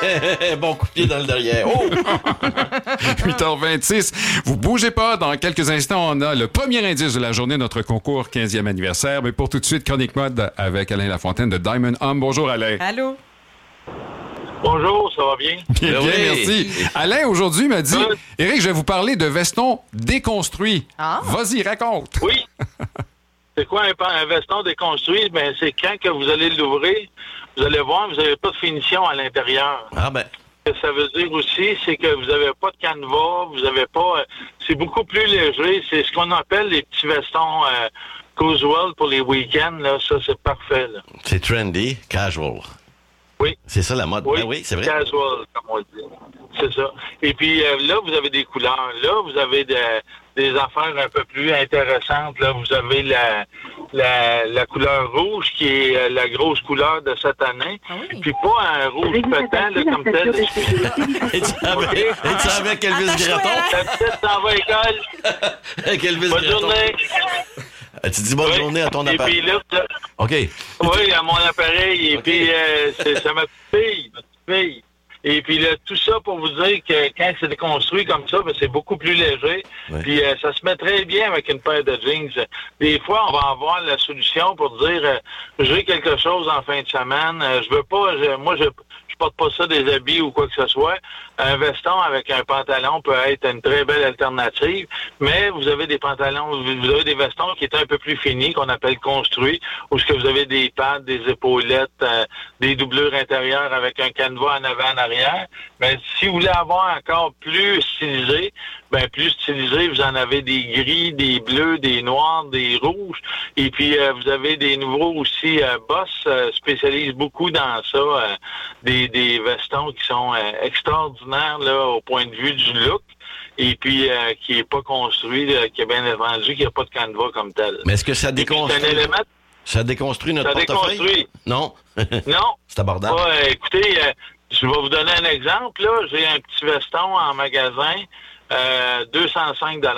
Bon coup de pied dans le derrière. Oh! 8h26. Vous bougez pas. Dans quelques instants, on a le premier indice de la journée, notre concours 15e anniversaire. Mais pour tout de suite, Chronique Mode avec Alain Lafontaine de Diamond Home. Bonjour, Alain. Allô? Bonjour, ça va bien? Bien, Oui. merci. Alain, aujourd'hui, m'a dit, Éric, je vais vous parler de veston déconstruit. Ah. Vas-y, raconte. Oui. C'est quoi un veston déconstruit? Ben, c'est quand que vous allez l'ouvrir, vous allez voir, vous n'avez pas de finition à l'intérieur. Ah ben, Ce que ça veut dire aussi, c'est que vous n'avez pas de canevas, vous n'avez pas... c'est beaucoup plus léger. C'est ce qu'on appelle les petits vestons casual pour les week-ends. Là. Ça, c'est parfait. Là. c'est trendy, casual. Oui. C'est ça la mode. Oui, Ben oui, c'est vrai. Casual, comme on dit. C'est ça. Et puis là, vous avez des couleurs. Là, vous avez des affaires un peu plus intéressantes. Là, vous avez la couleur rouge qui est la grosse couleur de cette année. Ah oui. Puis pas un rouge pétant là, comme tel. Et tu savais avec Elvis Gratton? La petite s'en va à l'école. Avec Elvis Bonne Gratton. journée. Tu dis bonne Oui. journée à ton Et appareil. puis là, OK. oui, à mon appareil. Et OK. puis, c'est ma petite fille. Et puis, là, tout ça pour vous dire que quand c'est déconstruit comme ça, ben, c'est beaucoup plus léger. Ouais. Puis, ça se met très bien avec une paire de jeans. Des fois, on va avoir la solution pour dire, j'ai quelque chose en fin de semaine. Je veux pas, moi, je porte pas ça des habits ou quoi que ce soit. Un veston avec un pantalon peut être une très belle alternative, mais vous avez des pantalons, vous avez des vestons qui sont un peu plus finis, qu'on appelle construits, où ce que vous avez des pads, des épaulettes, des doublures intérieures avec un canevas en avant, en arrière. Mais si vous voulez avoir encore plus stylisé, ben plus stylisé, vous en avez des gris, des bleus, des noirs, des rouges. Et puis, vous avez des nouveaux aussi. Boss spécialise beaucoup dans ça, des vestons qui sont extraordinaires là, au point de vue du look. Et puis, qui est pas construit, qui est bien vendu, qui n'a pas de canevas comme tel. Mais est-ce que ça Et puis, c'est un déconstruit? élément... Ça déconstruit notre Ça portefeuille? déconstruit. Non. Non. C'est abordable. Ouais, écoutez, je vais vous donner un exemple. Là, j'ai un petit veston en magasin, 205 $.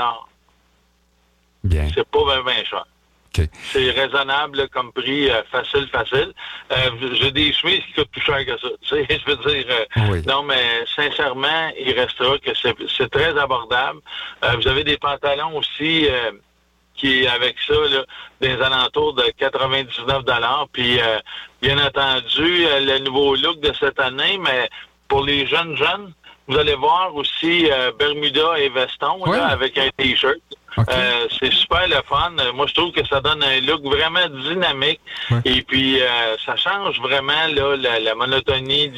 Bien. C'est pas bien cher. OK. C'est raisonnable là, comme prix, facile. J'ai des chemises qui coûtent plus cher que ça. Tu sais, je veux dire, Oui. non, mais sincèrement, il restera que c'est très abordable. Vous avez des pantalons aussi qui est avec ça, là, des alentours de 99 $. Puis, bien entendu, le nouveau look de cette année, mais pour les jeunes, vous allez voir aussi Bermuda et veston Ouais. là, avec un T-shirt. OK. C'est super le fun. Moi, je trouve que ça donne un look vraiment dynamique. Ouais. Et puis, ça change vraiment là, la monotonie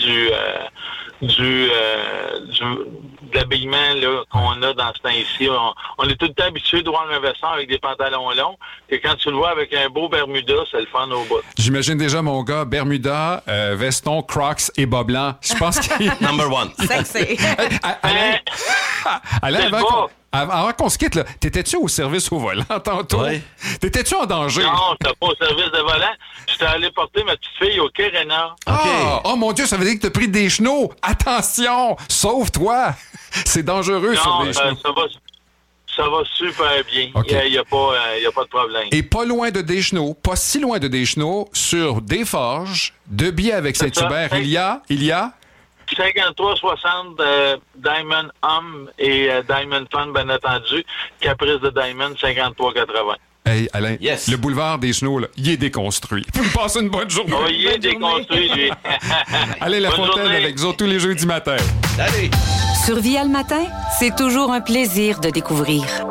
de l'habillement là, qu'on a dans ce temps-ci. On est tout le temps habitué de voir un veston avec des pantalons longs. Et quand tu le vois avec un beau Bermuda, c'est le fun au bout. J'imagine déjà mon gars, Bermuda, veston, Crocs et bas blanc. Je pense qu'il... Number one. Sexy. Alain, Alain, C'est avant, le qu'on, bas. avant qu'on se quitte, là, t'étais-tu au service au volant tantôt? Oui. T'étais-tu en danger? Non, j'étais pas au service de volant. J'étais allé porter ma petite fille au Kérena. Ah! Oh mon Dieu, ça veut dire que t'as pris des chenaux! Attention! Sauve-toi! C'est dangereux sur Non, les chenaux. ça va super bien. OK. Il n'y a pas de problème. Et pas loin de Deschenaux, pas si loin de Deschenaux, sur Desforges, de billets avec C'est ça. Saint-Hubert, il y a... 53-60 Diamond Homme et Diamond Fun, bien entendu. Caprice de Diamond, 53-80. Hey, Alain, Yes. le boulevard des Chenaux, là, il est déconstruit. Passez une bonne journée. Oh, il est déconstruit, lui. Allez, La Bonne Fontaine journée. avec vous autres tous les jeudis matin. Allez. Sur Vie le matin, c'est toujours un plaisir de découvrir.